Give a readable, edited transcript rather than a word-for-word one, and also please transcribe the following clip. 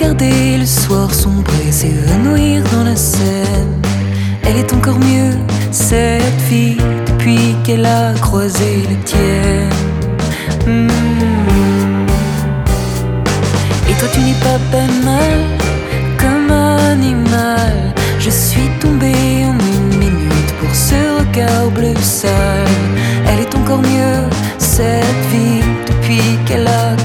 regarder le soir sombrer, s'évanouir dans la Seine. Elle est encore mieux, cette fille, depuis qu'elle a croisé la tienne. Et toi tu n'es pas banal, comme animal. Je suis tombée en une minute pour ce regard bleu sale. Elle est encore mieux, cette vie, depuis qu'elle a